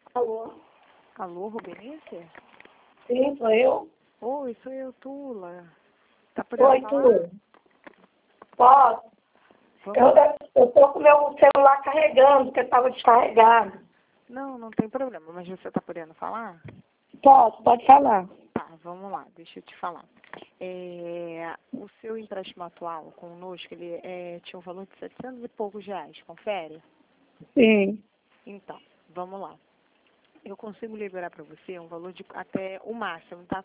Alô? Alô, Rubenice? Sim, sou eu. Oi, sou eu, Tula. Tá por Oi, falar? tu. Posso? Vamos... Eu tô com meu celular carregando, porque estava descarregado. Não tem problema, mas você tá podendo falar? Posso, pode falar. Tá, vamos lá, deixa eu te falar. O seu empréstimo atual conosco, ele tinha um valor de 700 e poucos reais, confere? Sim. Então, vamos lá. Eu consigo liberar para você um valor de até o máximo, tá? R$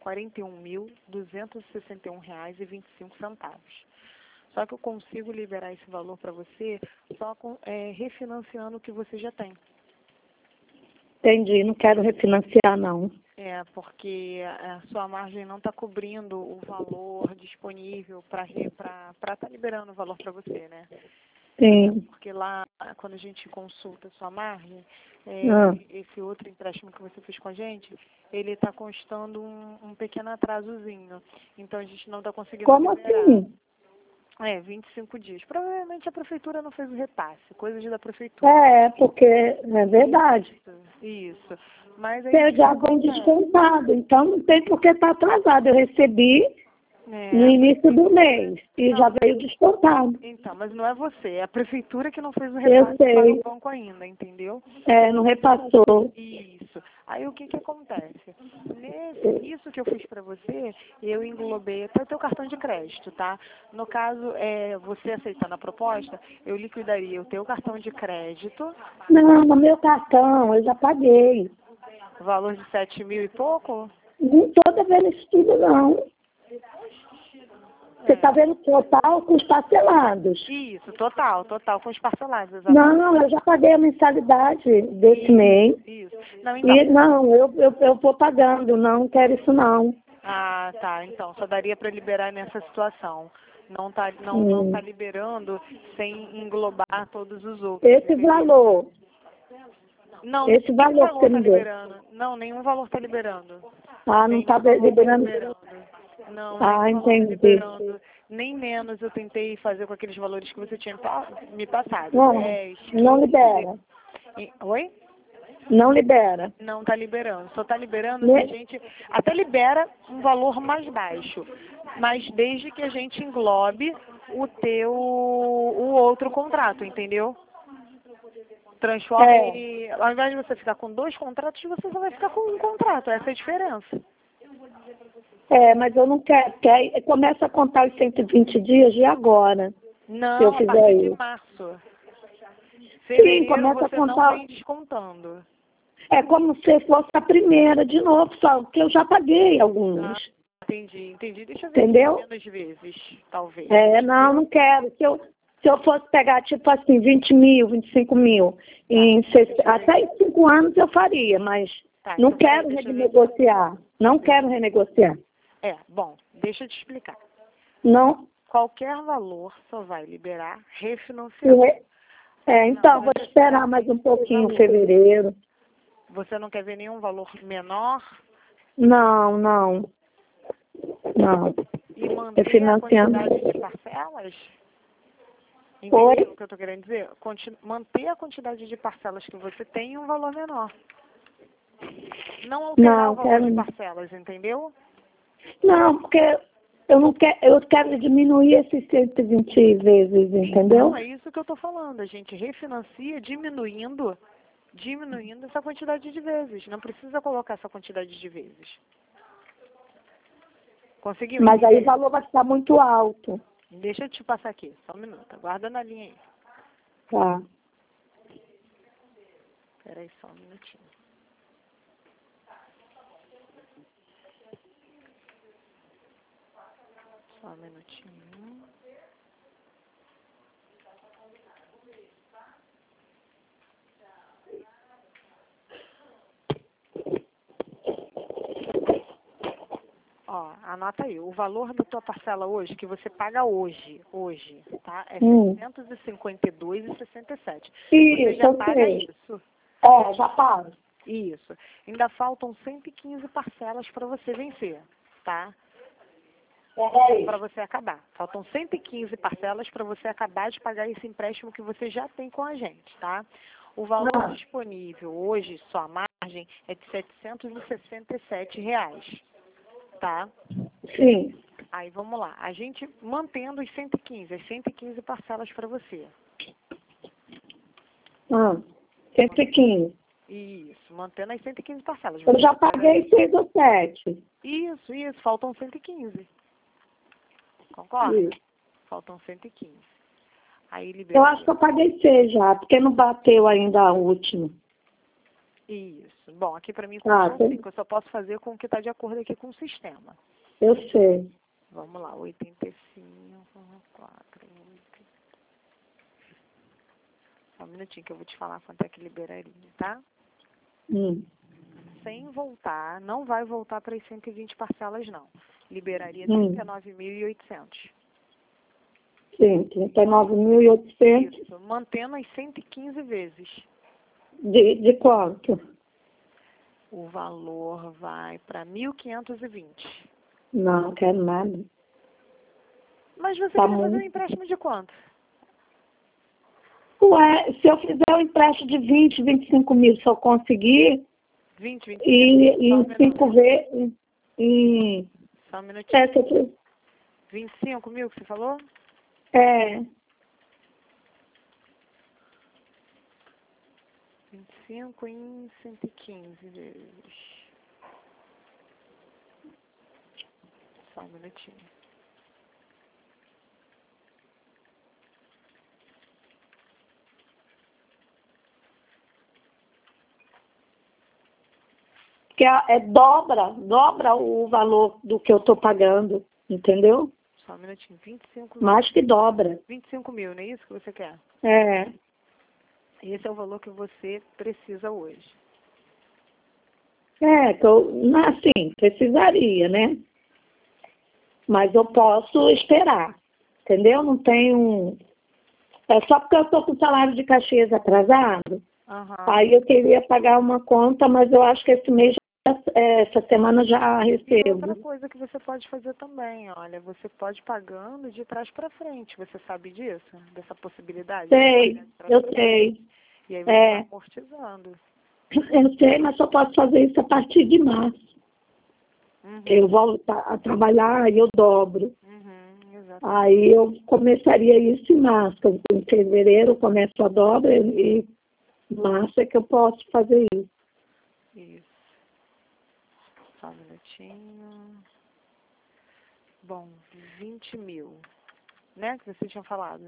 41.261,25. Só que eu consigo liberar esse valor para você só refinanciando o que você já tem. Entendi, não quero refinanciar, não. Porque a sua margem não está cobrindo o valor disponível para estar liberando o valor para você, né? Sim. Porque lá, quando a gente consulta a sua margem, esse outro empréstimo que você fez com a gente, ele está constando um pequeno atrasozinho. Então, a gente não está conseguindo Como liberar. assim? 25 dias. Provavelmente a prefeitura não fez o repasse, coisas da prefeitura. Porque é verdade. Isso. Mas aí Eu já vem descontado, então não tem por que estar atrasado. Eu recebi no início do mês e já veio descontado. Então, mas não é você, é a prefeitura que não fez o Eu repasse para sei. o banco ainda, entendeu? Não repassou. Isso. Aí o que acontece? Isso que eu fiz para você, eu englobei até o teu cartão de crédito, tá? No caso, você aceitando a proposta, eu liquidaria o teu cartão de crédito. Não, no meu cartão, eu já paguei. O valor de 7 mil e pouco? Não estou devendo isso tudo, não. Você está vendo total com os parcelados. Isso, total, com os parcelados, exatamente. Não, eu já paguei a mensalidade desse mês. Isso. Não, então. Eu vou pagando, não quero isso não. Ah, tá. Então, só daria para liberar nessa situação. Não tá liberando sem englobar todos os outros. Esse entendeu? valor. Não, Esse nenhum valor que você valor me tá deu. liberando. Não, nenhum valor tá liberando. Não Nenhum está valor tá liberando. Não, nenhum valor tá Entendi. liberando. Nem menos eu tentei fazer com aqueles valores que você tinha me passado. Não, 10, não 15. libera. Oi? Não libera. Não está liberando. Só está liberando se a gente até libera um valor mais baixo. Mas desde que a gente englobe o outro contrato, entendeu? Transforme, ao invés de você ficar com 2 contratos, você só vai ficar com um contrato. Essa é a diferença. Mas eu não quero, porque aí começa a contar os 120 dias de agora. Não, Se eu a fizer partir de isso. março. Sim, Fevereiro começa a você não contar. vem descontando. É como se fosse a primeira de novo, só que eu já paguei alguns. Entendi. Deixa eu ver Entendeu? menos vezes, talvez. Não quero. Se eu fosse pegar, tipo assim, 20 mil, 25 mil, até em 5 anos eu faria, mas não Então, quero renegociar. Não quero renegociar. Bom, deixa eu te explicar. Não. Qualquer valor só vai liberar refinanciando. Então, vou esperar mais um pouquinho em fevereiro. Você não quer ver nenhum valor menor? Não. E manter a quantidade de parcelas? Entendeu o que eu estou querendo dizer? Manter a quantidade de parcelas que você tem em um valor menor. Não alterar o valor de parcelas, entendeu? Não, porque eu quero diminuir esses 120 vezes, entendeu? Então, é isso que eu estou falando. A gente refinancia diminuindo essa quantidade de vezes. Não precisa colocar essa quantidade de vezes. Conseguiu? Mas aí o valor vai ficar muito alto. Deixa eu te passar aqui, só um minuto. Aguarda na linha aí. Tá. Espera aí só um minutinho. Só um minutinho. Anota aí. O valor da tua parcela hoje, que você paga hoje, tá? É R$ 652,67. Você já paga isso? Já pago. Isso. Ainda faltam 115 parcelas para você vencer, tá? Para você acabar. Faltam 115 parcelas para você acabar de pagar esse empréstimo que você já tem com a gente, tá? O valor disponível hoje, sua margem, é de R$ 767, tá? Sim. Aí vamos lá, a gente mantendo as 115 parcelas para você. 115. Isso, mantendo as 115 parcelas. Eu já paguei 6 ou 7. Isso, faltam 115. Concorda? Isso. Faltam 115. Aí libera. Eu acho que eu paguei 6 já, porque não bateu ainda a última. Isso. Bom, aqui para mim, eu só posso fazer com o que está de acordo aqui com o sistema. Eu sei. Vamos lá, 85, 4, 8. Só um minutinho que eu vou te falar quanto é que liberaria, tá? Sem voltar, não vai voltar para as 120 parcelas, não. Liberaria 39.800. Sim, 39.800. Isso, mantendo as 115 vezes. De quanto? O valor vai para 1.520. Não quero nada. Mas você Tá quer fazer um muito. empréstimo de quanto? Ué, se eu fizer um empréstimo de 20, 25 mil, se eu conseguir, 20, 25. e em 5 vezes, Só um minutinho. se eu fiz, 25 mil que você falou? 25 em 115 vezes. Só um minutinho. que dobra o valor do que eu estou pagando, entendeu? Só um minutinho. 25 mil. Mais que dobra. 25 mil, não é isso que você quer? É. Esse é o valor que você precisa hoje. Que eu, assim, precisaria, né? Mas eu posso esperar, entendeu? Não tenho... É só porque eu estou com o salário de Caxias atrasado, aí eu queria pagar uma conta, mas eu acho que esse mês, essa semana já E recebo. outra coisa que você pode fazer também, olha, você pode ir pagando de trás para frente. Você sabe disso? Dessa possibilidade? Sei, eu sei. E aí você vai amortizando. Eu sei, mas só posso fazer isso a partir de março. Eu volto a trabalhar e eu dobro. Aí eu começaria isso em março. Em fevereiro eu começo a dobra e em março é que eu posso fazer isso. Isso. Só um minutinho. Bom, 20 mil, né? Que você tinha falado.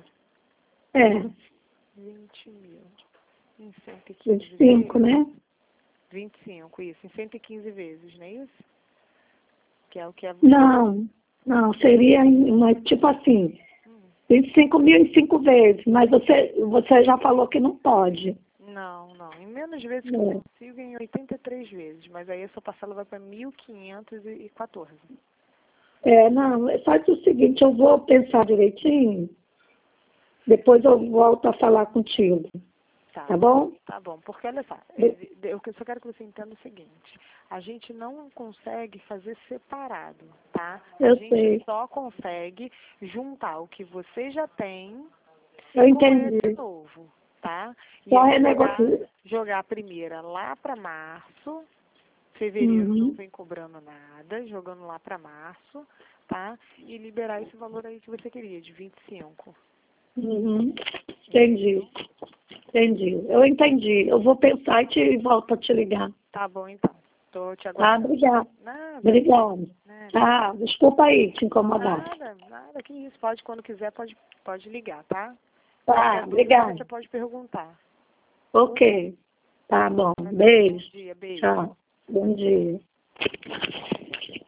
20 mil. Em 115 25, vezes. né? 25, isso. Em 115 vezes, não é isso? Que é o que é... Não, seria tipo assim, 25 mil em 5 vezes, mas você já falou que não pode. Não. Em menos vezes que eu consigo, em 83 vezes. Mas aí a sua parcela vai para 1.514. Não, faz o seguinte, eu vou pensar direitinho, depois eu volto a falar contigo. Tá bom? Tá bom, porque olha só, eu só quero que você entenda o seguinte, a gente não consegue fazer separado, tá? Eu a gente sei. só consegue juntar o que você já tem Eu entendi. com esse novo, tá? E Só aí jogar a primeira lá para março, fevereiro não vem cobrando nada, jogando lá para março, tá? E liberar esse valor aí que você queria, de 25. Entendi. Eu entendi. Eu vou pensar e volto a te ligar. Tá bom, então. Tô te aguardando. Obrigada. Obrigada. Desculpa aí te incomodar. Nada, que isso. Pode, quando quiser, pode ligar, tá? Obrigada. Você pode perguntar. Ok. Tá bom. Beijo. Bom dia, beijo. Tchau. Bom dia.